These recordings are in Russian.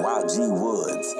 YG Woods.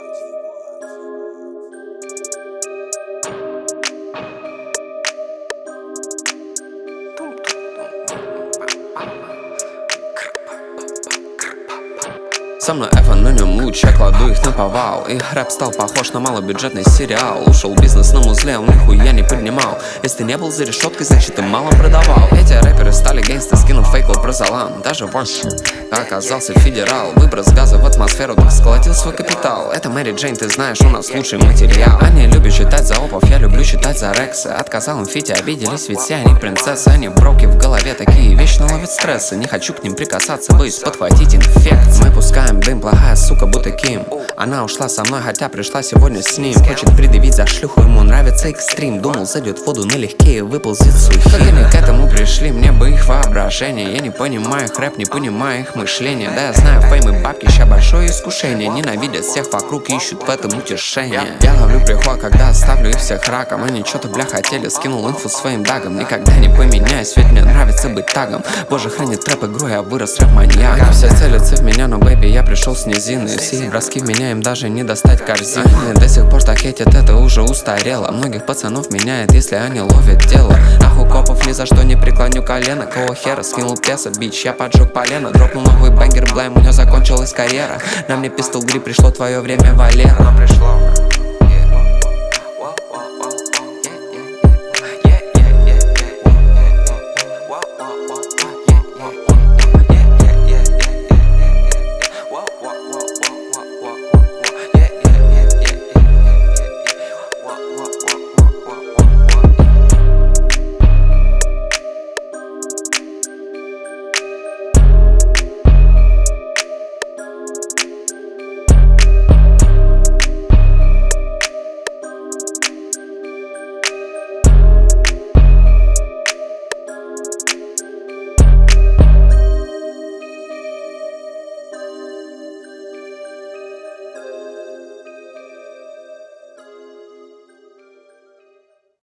Со мной Эфа, на нем луч, я кладу их на повал. Их рэп стал похож на малобюджетный сериал. Ушел бизнес на музле, он нихуя не поднимал. Если ты не был за решеткой, значит ты мало продавал. Эти рэперы стали гейнсты, скинув фейкл про залан. Даже Варш оказался федерал. Выброс газа в атмосферу, так сколотил свой капитал. Это Мэри Джейн, ты знаешь, у нас лучший материал. Они любят читать за опов, я люблю читать за рексы. Отказал им Фите, обиделись, ведь все они принцессы. Они броки в голове, такие вечно ловят стрессы. Не хочу к ним прикасаться, боюсь подхватить инфекцию. Мы пускаем дым, плохая сука, будто Ким. Она ушла со мной, хотя пришла сегодня с ним. Хочет предъявить за шлюху, ему нравится экстрим. Думал, зайдет в воду налегке и выползет сухим. Как они к этому пришли, мне бы их воображение. Я не понимаю их рэп, не понимаю их мышление. Да, я знаю, фейм и бабки, ща большое искушение. Ненавидят всех вокруг, ищут в этом утешение. Я ловлю приход, когда оставлю их всех раком. Они что-то, бля, хотели, скинул инфу своим дагом. Никогда не поменяюсь, ведь мне нравится быть тагом. Боже, хранит трэп игру, я вырос рэп-маньяком. Все целятся в меня, но, бэйби, я пришел с низины. Все броски в меня, им даже не достать корзины. До сих пор так хейтят, это уже устарело. Многих пацанов меняет, если они ловят дело. Ах, у копов ни за что не преклоню колено. Кого хера, скинул песо, бич, я поджег полено. Дропнул новый бангер, блайм, у него закончилась карьера. На мне пистол гри, пришло твое время, Валера. Оно пришло.